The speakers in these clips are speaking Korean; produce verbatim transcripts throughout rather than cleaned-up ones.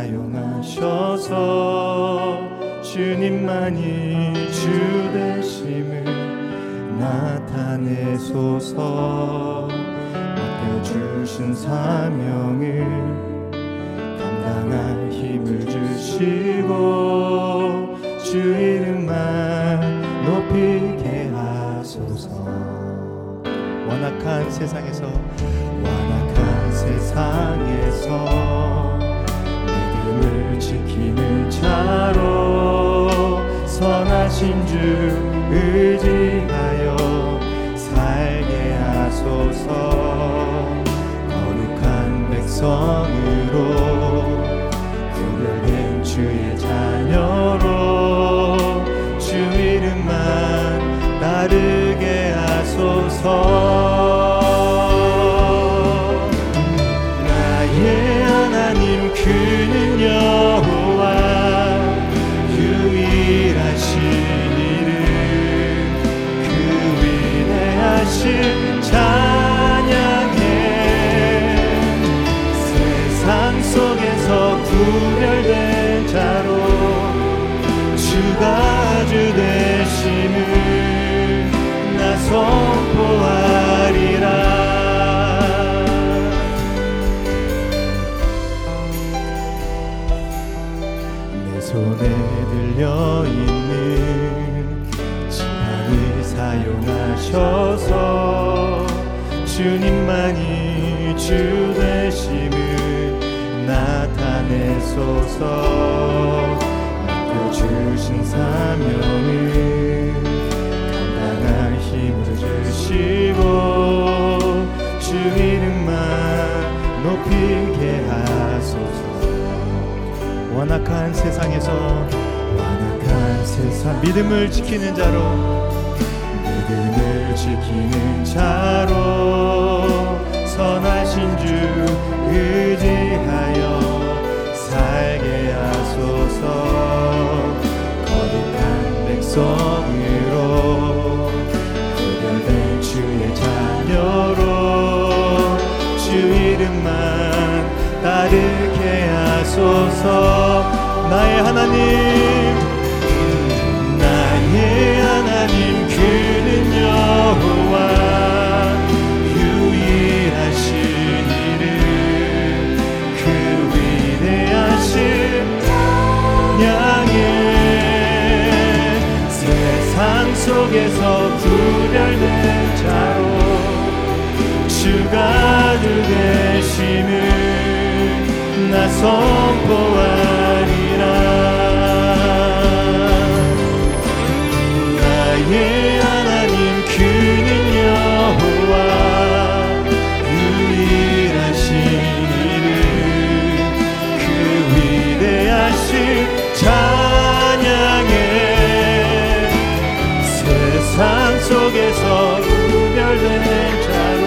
사용하셔서 주님만이 주 되심을 나타내소서. 맡겨주신 사명을 감당할 힘을 주시고 주 이름만 높이게 하소서. 완악한 세상에서 완악한 세상에서 믿음을 지키는 자로 선하신 주 의지하여 살게 하소서. 거룩한 백성으로 구별된 주의 자녀로 주 이름만 따르게 하소서. 나의 하나님 그는 여호와 유일하신 이름 그 위대하신 찬양해. 세상 속에서 구별된 자로 주가 주 되심을 나 선포하리라. 내 손에 들려있는 지팡이 사용하셔서 주님만이 주 되심을 나타내소서. 맡겨주신 사명을 감당할 힘을 주시고 주 이름만 높이게 하소서. 완악한 세상에서 완악한 세상 믿음을 지키는 자로 믿음을 지키는 자로 선하신 주 의지하여 살게 하소서. 거룩한 백성으로 구별된 주의 자녀로 주 이름만 따르게 하소서. 나의 하나님 나의 하나님 그는 여호와 유일하신 이름 그 위대하신 찬양해. 세상 속에서 구별된 자로 주가 주 되심을 나 선포하리라. 나의 하나님 그는 여호와 유일하신 이름 그 위대하신 찬양해. 세상 속에서 구별된 자로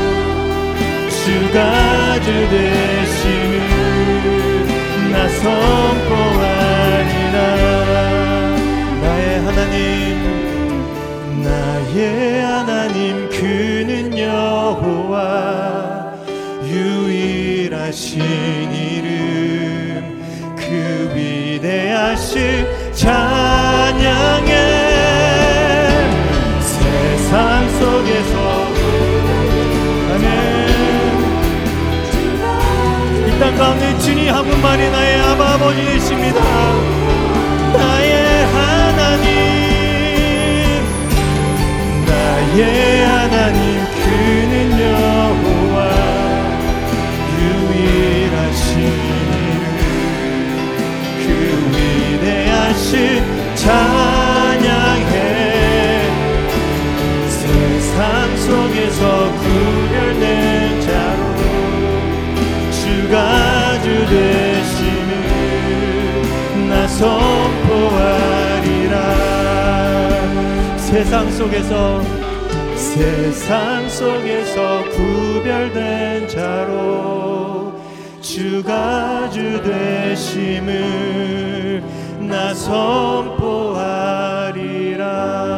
주가 주 되심을 나 선포하리라. 나의 하나님 나의 하나님 그는 여호와 유일하신 이름 그 위대하신 찬양해. 세상 속에서 아멘. 이 땅 가운데 주님 한 분만이 나의 아바 아버지 되십니다. 나의 하나님 나의 하나님 그는 여호와 유일하신 그 위대하신 찬양해. 세상 속에서 구별된 자로 주가 주 되심을 나 선포하리라. 세상 속에서 세상 속에서 구별된 자로 주가 주 되심을 나 선포하리라.